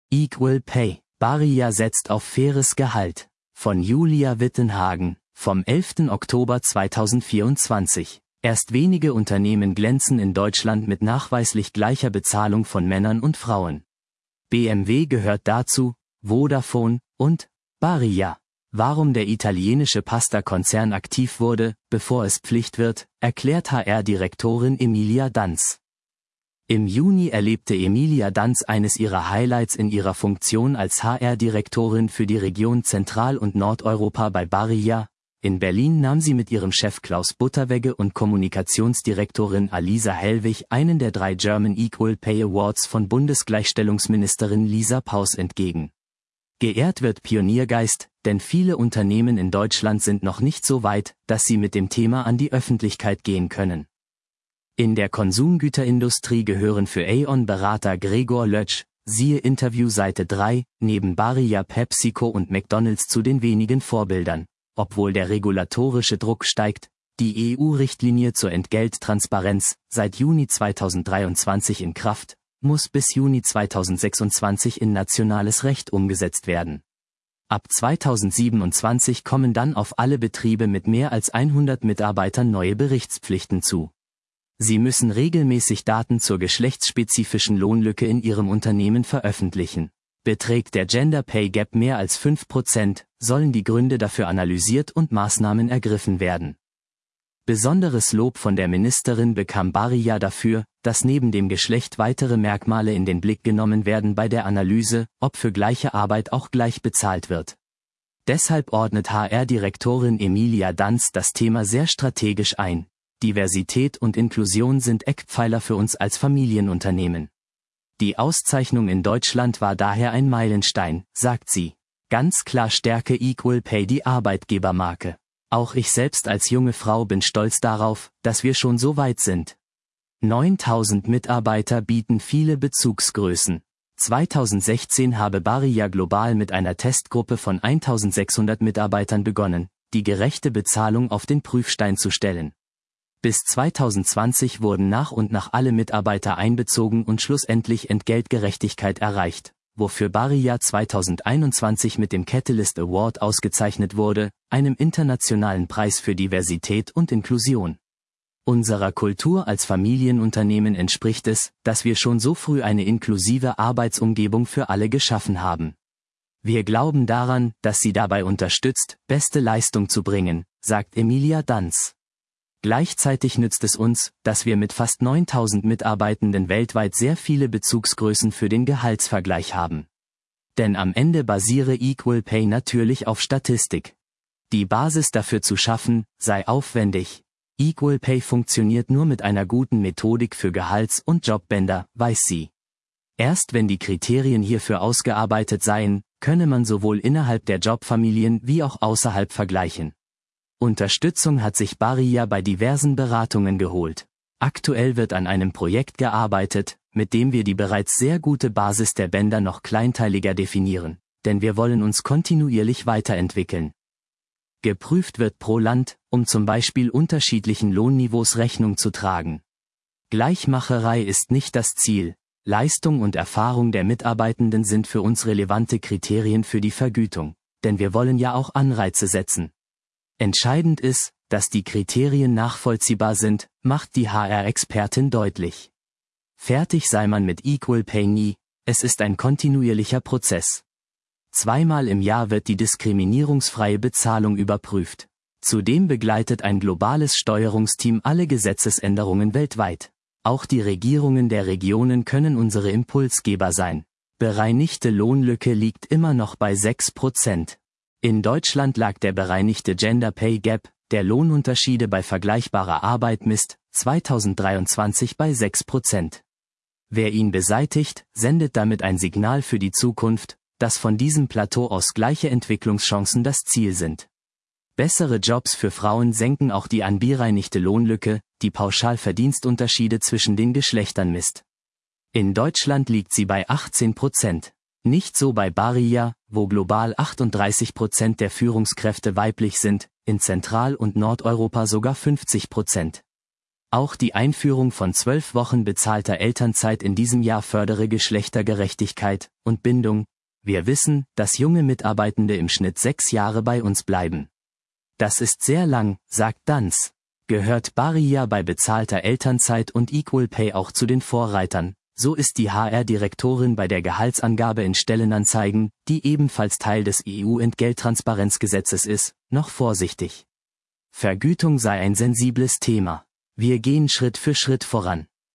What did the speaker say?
Equal Pay. Barilla setzt auf faires Gehalt. Von Julia Wittenhagen, vom 11. Oktober 2024. Erst wenige Unternehmen glänzen in Deutschland mit nachweislich gleicher Bezahlung von Männern und Frauen. BMW gehört dazu, Vodafone und Barilla. Warum der italienische Pasta-Konzern aktiv wurde, bevor es Pflicht wird, erklärt HR-Direktorin Emilia Danz. Im Juni erlebte Emilia Danz eines ihrer Highlights in ihrer Funktion als HR-Direktorin für die Region Zentral- und Nordeuropa bei Barilla. In Berlin nahm sie mit ihrem Chef Klaus Butterwegge und Kommunikationsdirektorin Alisa Hellwig einen der 3 German Equal Pay Awards von Bundesgleichstellungsministerin Lisa Paus entgegen. Geehrt wird Pioniergeist, denn viele Unternehmen in Deutschland sind noch nicht so weit, dass sie mit dem Thema an die Öffentlichkeit gehen können. In der Konsumgüterindustrie gehören für Aeon-Berater Gregor Lötsch, siehe Interview Seite 3, neben Barilla, PepsiCo und McDonald's zu den wenigen Vorbildern. Obwohl der regulatorische Druck steigt, die EU-Richtlinie zur Entgelttransparenz, seit Juni 2023 in Kraft, muss bis Juni 2026 in nationales Recht umgesetzt werden. Ab 2027 kommen dann auf alle Betriebe mit mehr als 100 Mitarbeitern neue Berichtspflichten zu. Sie müssen regelmäßig Daten zur geschlechtsspezifischen Lohnlücke in ihrem Unternehmen veröffentlichen. Beträgt der Gender Pay Gap mehr als 5%, sollen die Gründe dafür analysiert und Maßnahmen ergriffen werden. Besonderes Lob von der Ministerin bekam Barilla dafür, dass neben dem Geschlecht weitere Merkmale in den Blick genommen werden bei der Analyse, ob für gleiche Arbeit auch gleich bezahlt wird. Deshalb ordnet HR-Direktorin Emilia Danz das Thema sehr strategisch ein. Diversität und Inklusion sind Eckpfeiler für uns als Familienunternehmen. Die Auszeichnung in Deutschland war daher ein Meilenstein, sagt sie. Ganz klar stärke Equal Pay die Arbeitgebermarke. Auch ich selbst als junge Frau bin stolz darauf, dass wir schon so weit sind. 9000 Mitarbeiter bieten viele Bezugsgrößen. 2016 habe Barilla global mit einer Testgruppe von 1600 Mitarbeitern begonnen, die gerechte Bezahlung auf den Prüfstein zu stellen. Bis 2020 wurden nach und nach alle Mitarbeiter einbezogen und schlussendlich Entgeltgerechtigkeit erreicht, wofür Barilla 2021 mit dem Catalyst Award ausgezeichnet wurde, einem internationalen Preis für Diversität und Inklusion. Unserer Kultur als Familienunternehmen entspricht es, dass wir schon so früh eine inklusive Arbeitsumgebung für alle geschaffen haben. Wir glauben daran, dass sie dabei unterstützt, beste Leistung zu bringen, sagt Emilia Danz. Gleichzeitig nützt es uns, dass wir mit fast 9000 Mitarbeitenden weltweit sehr viele Bezugsgrößen für den Gehaltsvergleich haben. Denn am Ende basiere Equal Pay natürlich auf Statistik. Die Basis dafür zu schaffen, sei aufwendig. Equal Pay funktioniert nur mit einer guten Methodik für Gehalts- und Jobbänder, weiß sie. Erst wenn die Kriterien hierfür ausgearbeitet seien, könne man sowohl innerhalb der Jobfamilien wie auch außerhalb vergleichen. Unterstützung hat sich Barilla bei diversen Beratungen geholt. Aktuell wird an einem Projekt gearbeitet, mit dem wir die bereits sehr gute Basis der Bänder noch kleinteiliger definieren, denn wir wollen uns kontinuierlich weiterentwickeln. Geprüft wird pro Land, um zum Beispiel unterschiedlichen Lohnniveaus Rechnung zu tragen. Gleichmacherei ist nicht das Ziel. Leistung und Erfahrung der Mitarbeitenden sind für uns relevante Kriterien für die Vergütung, denn wir wollen ja auch Anreize setzen. Entscheidend ist, dass die Kriterien nachvollziehbar sind, macht die HR-Expertin deutlich. Fertig sei man mit Equal Pay nie, es ist ein kontinuierlicher Prozess. 2-mal im Jahr wird die diskriminierungsfreie Bezahlung überprüft. Zudem begleitet ein globales Steuerungsteam alle Gesetzesänderungen weltweit. Auch die Regierungen der Regionen können unsere Impulsgeber sein. Bereinigte Lohnlücke liegt immer noch bei 6%. In Deutschland lag der bereinigte Gender Pay Gap, der Lohnunterschiede bei vergleichbarer Arbeit misst, 2023 bei 6%. Wer ihn beseitigt, sendet damit ein Signal für die Zukunft, dass von diesem Plateau aus gleiche Entwicklungschancen das Ziel sind. Bessere Jobs für Frauen senken auch die unbereinigte Lohnlücke, die Pauschalverdienstunterschiede zwischen den Geschlechtern misst. In Deutschland liegt sie bei 18%. Nicht so bei Barilla, wo global 38% der Führungskräfte weiblich sind, in Zentral- und Nordeuropa sogar 50%. Auch die Einführung von 12 Wochen bezahlter Elternzeit in diesem Jahr fördere Geschlechtergerechtigkeit und Bindung. Wir wissen, dass junge Mitarbeitende im Schnitt 6 Jahre bei uns bleiben. Das ist sehr lang, sagt Danz. Gehört Bariya bei bezahlter Elternzeit und Equal Pay auch zu den Vorreitern, so ist die HR-Direktorin bei der Gehaltsangabe in Stellenanzeigen, die ebenfalls Teil des EU-Entgelttransparenzgesetzes ist, noch vorsichtig. Vergütung sei ein sensibles Thema. Wir gehen Schritt für Schritt voran.